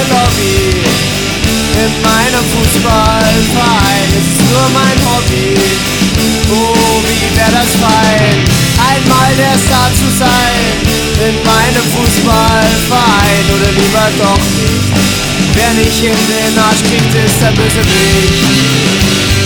keine Lobby. In meinem Fußballverein ist es nur mein Hobby. Oh, wie wär das fein, einmal der Star zu sein. In meinem Fußballverein oder lieber doch nicht. Wer nicht in den Arsch kriegt, ist der Bösewicht.